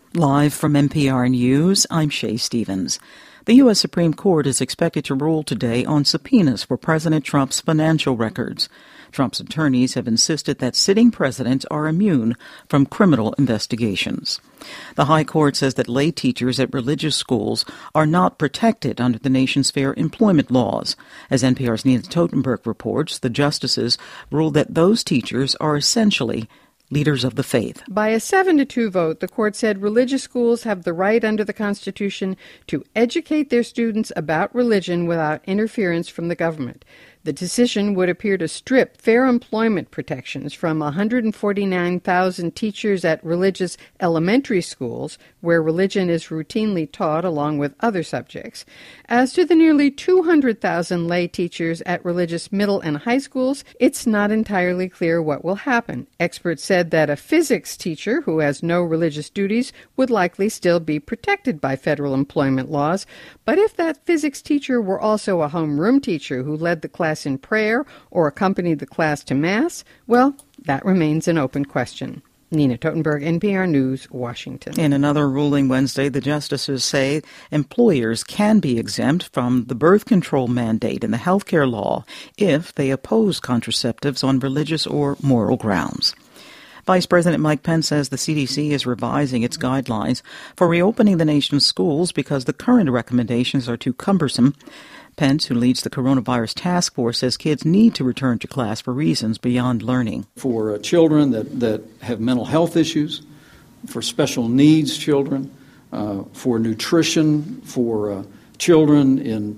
Live from NPR News, I'm Shay Stevens. The U.S. Supreme Court is expected to rule today on subpoenas for President Trump's financial records. Trump's attorneys have insisted that sitting presidents are immune from criminal investigations. The High Court says that lay teachers at religious schools are not protected under the nation's fair employment laws. As NPR's Nina Totenberg reports, the justices ruled that those teachers are essentially leaders of the faith. By a 7-2 vote, the court said religious schools have the right under the Constitution to educate their students about religion without interference from the government. The decision would appear to strip fair employment protections from 149,000 teachers at religious elementary schools, where religion is routinely taught along with other subjects. As to the nearly 200,000 lay teachers at religious middle and high schools, it's not entirely clear what will happen. Experts said that a physics teacher who has no religious duties would likely still be protected by federal employment laws. But if that physics teacher were also a homeroom teacher who led the class in prayer or accompanied the class to Mass, well, that remains an open question. Nina Totenberg, NPR News, Washington. In another ruling Wednesday, the justices say employers can be exempt from the birth control mandate in the healthcare law if they oppose contraceptives on religious or moral grounds. Vice President Mike Pence says the CDC is revising its guidelines for reopening the nation's schools because the current recommendations are too cumbersome. Pence, who leads the coronavirus task force, says kids need to return to class for reasons beyond learning. For children that have mental health issues, for special needs children, for nutrition, for children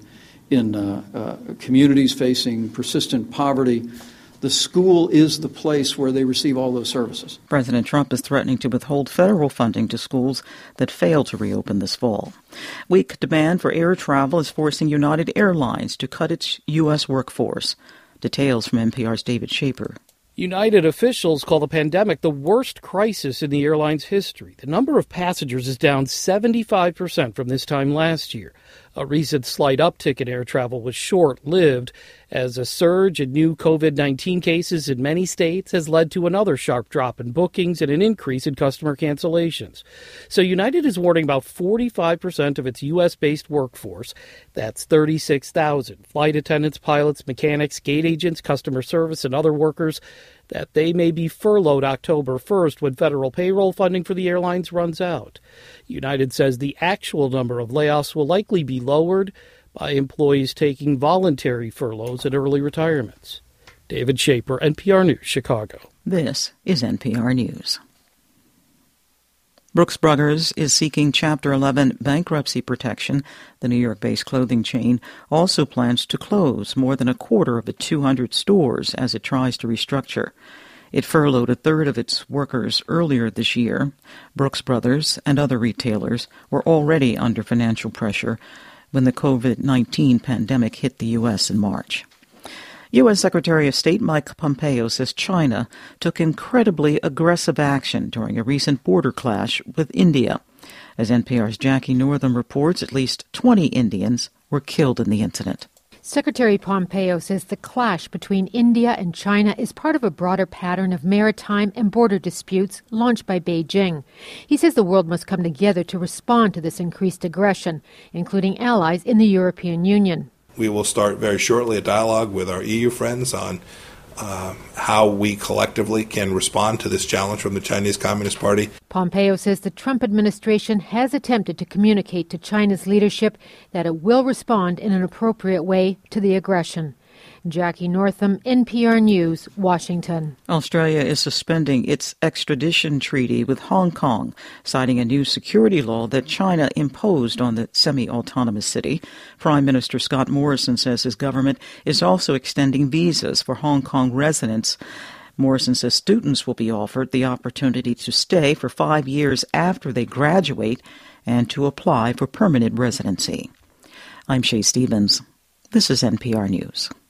in communities facing persistent poverty, the school is the place where they receive all those services. President Trump is threatening to withhold federal funding to schools that fail to reopen this fall. Weak demand for air travel is forcing United Airlines to cut its U.S. workforce. Details from NPR's David Shaper. United officials call the pandemic the worst crisis in the airline's history. The number of passengers is down 75% from this time last year. A recent slight uptick in air travel was short-lived, as a surge in new COVID-19 cases in many states has led to another sharp drop in bookings and an increase in customer cancellations. So United is warning about 45% of its U.S.-based workforce, that's 36,000, flight attendants, pilots, mechanics, gate agents, customer service, and other workers, that they may be furloughed October 1st when federal payroll funding for the airlines runs out. United says the actual number of layoffs will likely be lowered by employees taking voluntary furloughs and early retirements. David Shaper, NPR News, Chicago. This is NPR News. Brooks Brothers is seeking Chapter 11 bankruptcy protection. The New York-based clothing chain also plans to close more than a quarter of its 200 stores as it tries to restructure. It furloughed a third of its workers earlier this year. Brooks Brothers and other retailers were already under financial pressure when the COVID-19 pandemic hit the U.S. in March. U.S. Secretary of State Mike Pompeo says China took incredibly aggressive action during a recent border clash with India. As NPR's Jackie Northam reports, at least 20 Indians were killed in the incident. Secretary Pompeo says the clash between India and China is part of a broader pattern of maritime and border disputes launched by Beijing. He says the world must come together to respond to this increased aggression, including allies in the European Union. We will start very shortly a dialogue with our EU friends on how we collectively can respond to this challenge from the Chinese Communist Party. Pompeo says the Trump administration has attempted to communicate to China's leadership that it will respond in an appropriate way to the aggression. Jackie Northam, NPR News, Washington. Australia is suspending its extradition treaty with Hong Kong, citing a new security law that China imposed on the semi-autonomous city. Prime Minister Scott Morrison says his government is also extending visas for Hong Kong residents. Morrison says students will be offered the opportunity to stay for 5 years after they graduate and to apply for permanent residency. I'm Shay Stevens. This is NPR News.